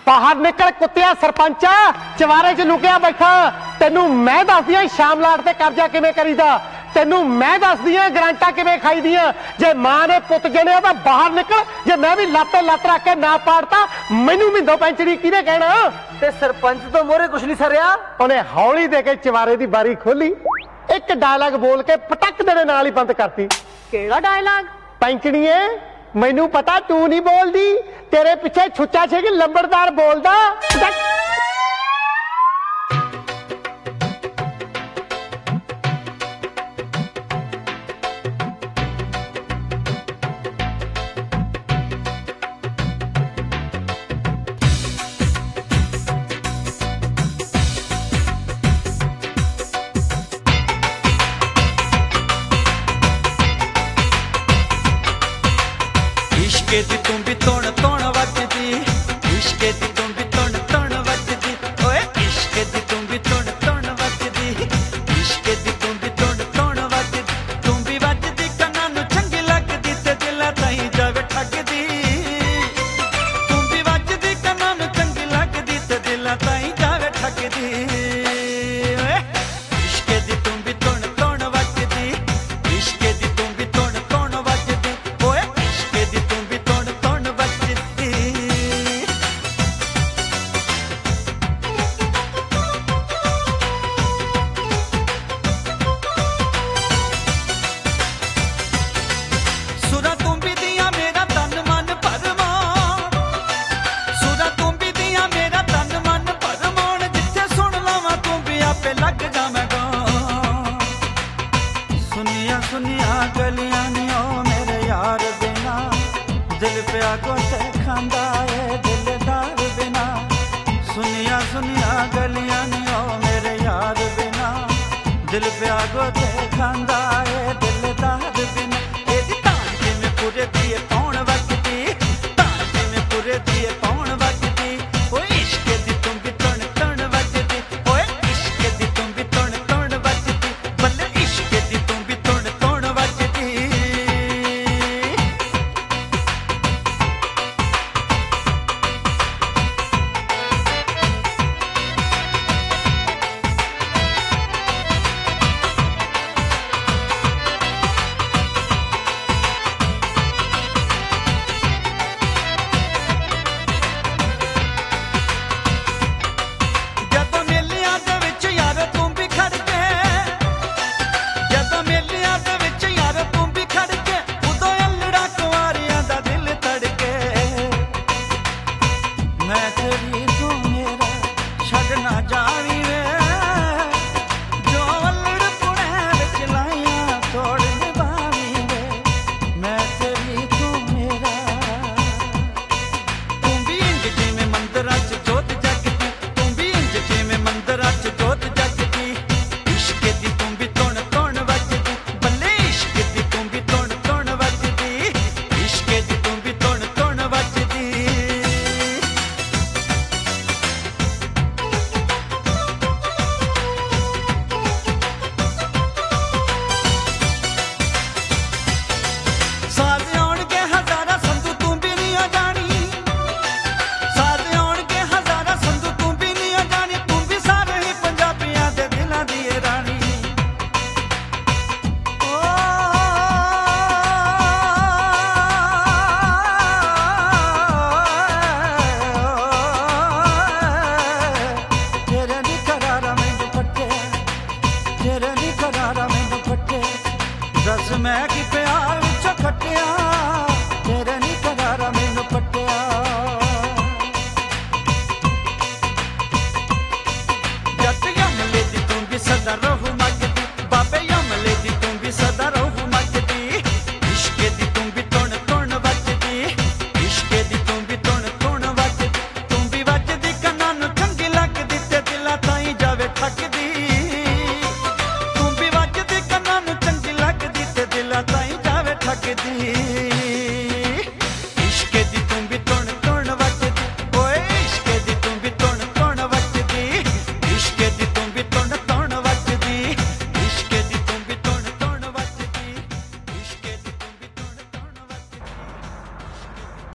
बाहर निकल कुत्तिया सरपंचा, चवारे च लुकिया बैठा। तेनू मैं दस दिया शामलाट ते कब्जा किवें करीदा, तेनू मैं दस दिया ग्रांटा किवें खाई दियां। जे मां ने पुत जणिया तां बाहर निकल, जे मैं भी लाते लत रख के ना पाड़ता मैनू मिंदो पैंचड़ी किहने कहना। ते सरपंच तो मोहरे कुछ नहीं सरिया। उन्हें हौली दे के चवारे दी बारी खोली, एक डायलॉग बोल के पटक देने नाल ही बंद करती। केड़ा डायलॉग? पैंचड़ीए मैनू पता तू नहीं बोलदी, तेरे पिछे छुच्चा छे कि लंबड़दार बोलदा। इश्के दी तू भी तोड़ तोड़ वजदी, इश्के दी तू भी तोड़ तोड़ वजदी, ओए इश्के दी तू भी तोड़ तोड़ वजदी, इश्के दी तू भी तोड़ तोड़ वजदी, तू भी वजदी कन्ना नू चंगी लगदी ते दिला ताई जावे ठगदी, तू भी वजदी कन्ना नू चंगी लगदी ते दिला ताई जावे ठगदी, ओए इश्के दी तू भी तोड़ तोड़ वजदी, इश्के दी तू भी तोड़ तोड़ वजदी, ओए इश्के दी तू भी तोड़ तोड़ वजदी। सुरा तू भी दिया मेरा तन मन भरमाण, सुरा तू भी दिया मेरा तन मन भरमाण, जिथे सुन लवां तू भी आपे लग जावे गाण। सुनिया सुनिया गलियां नी ओ मेरे यार बिना, दिल पिया गोते खांदा ए दिलदार बिना। सुनिया सुनिया गलियां नी ओ मेरे यार बिना, दिल पिया गोते खांदा ए दिलदार बिना। एदी तान जिवें पूरे दिए पौण वजदी, तान जिवें पूरे दिए पौण वजदी, ओए इश्क दी तू भी तण तण वजदी, ओए इश्क दी तू भी तण तण वजदी, बल्ले इश्क दी तू भी तण तण वजदी। ਜਦੋਂ ਮੇਲਿਆਂ ਦੇ ਵਿੱਚ ਯਾਰ ਤੂੰ ਵੀ ਖੜ ਕੇ, ਜਦੋਂ ਮੇਲਿਆਂ ਦੇ ਵਿੱਚ ਯਾਰ ਤੂੰ ਵੀ ਖੜ ਕੇ, ਉਦੋਂ ਅਲੜਾ ਕੁਆਰੀਆਂ ਦਾ ਦਿਲ ਧੜਕੇ। ਮੈਂ ਤੇਰੀ